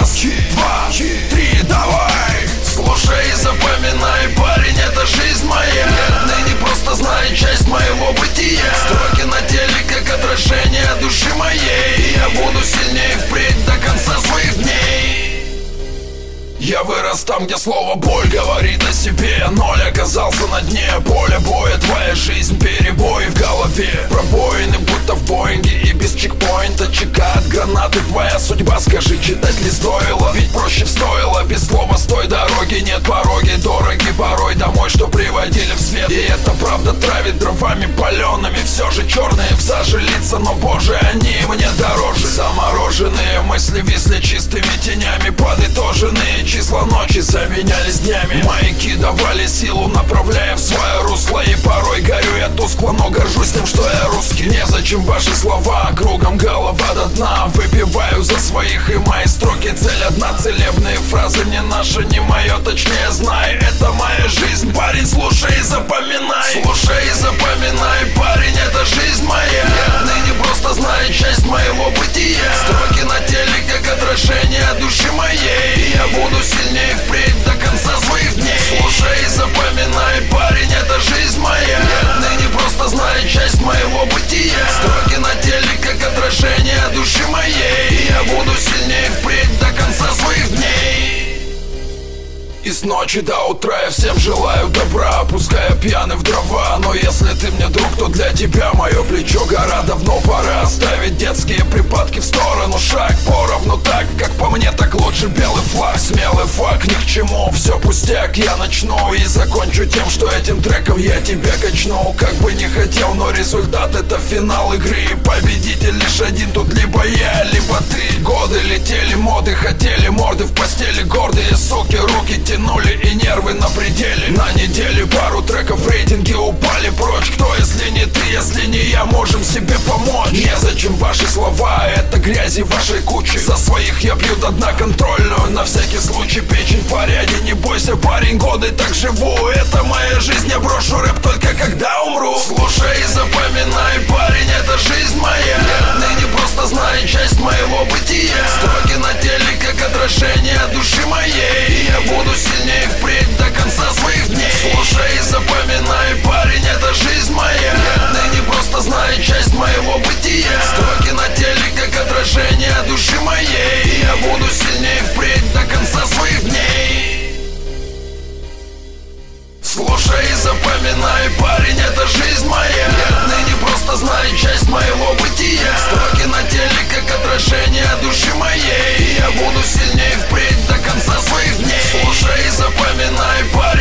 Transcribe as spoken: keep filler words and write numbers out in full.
Раз, два, три, давай! Слушай и запоминай, парень, это жизнь моя. Отныне просто знай часть моего бытия. Строки на теле, как отражение души моей. И я буду сильнее впредь до конца своих дней. Я вырос там, где слово боль говорит о себе. Ноль оказался на дне поля боя. Твоя жизнь, перебои в голове. Пробоины, будто в Боинге. И без чекпоинта чекают гранаты. Твоя судьба, скажи, читать ли стоило? Ведь проще стоило. Без слова с той дороги нет пороги. Дороги порой домой, что приводили в свет. И это правда травит дровами палеными. Все же черные в саже лица, но боже, они мне дороже. Замороженные мысли висли чистыми тенями. Подытоженные числа ночи заменялись днями. Маяки давали силу, направляя в свое русло. И порой горю я тускло, но горжусь тем, что я русский. Незачем ваши слова, кругом голова до дна. Выпиваю за своих, и мои строки цель одна. Целебные фразы не наши, не мое, точнее знай. Это моя жизнь, парень, слушай и запоминай. Слушай и запоминай, парень, это жизнь моя. Отныне просто знай часть моего бытия. Строки на теле, как отражение души моей. И я буду сильнее впредь до конца своих дней. Слушай и запоминай, парень, это жизнь моя. Отныне просто знай часть моего бытия. Строки на теле, как отражение души моей. И я буду сильнее впредь до конца своих дней. И с ночи до утра я всем желаю добра, пускай я пьяный в дрова. Но если ты мне друг, то для тебя мое плечо гора. Давно пора оставить детские припадки в сторону. Шаг поровну, так как по мне, так лучше белый флаг. Смелый факт ни к чему, все пустяк. Я начну и закончу тем, что этим треком я тебя качну. Как бы не хотел, но результат — это финал игры. И победитель лишь один, тут либо я, либо ты. Годы летели, моды хотели, морды в постели. Гордые суки, руки тянули и нервы на пределе. На неделе пару треков, рейтинги упали прочь. Кто, если не ты, если не я, можем себе помочь? Незачем ваши слова, это грязи вашей кучи. За своих я бью до дна контрольную, на всякий случай. Печень в порядке, не бойся, парень, годы так живу. Это моя жизнь, я брошу рэп только когда умру. Слушай и запоминай, парень, это жизнь моя. Отныне просто знай часть моего бытия. Строки на теле, как отражение души моей. И я буду сильнее впредь до конца своих дней. Слушай и запоминай, парень, это жизнь моя. Отныне просто знай часть моего бытия. Строки на теле, как отражение души моей. И я буду сильнее впредь до конца своих дней. Слушай и запоминай, парень, это жизнь моя. Отныне просто знай часть моего бытия. Строки на теле, как отражение души моей. И я буду сильнее впредь до конца своих дней. Слушай и запоминай, парень.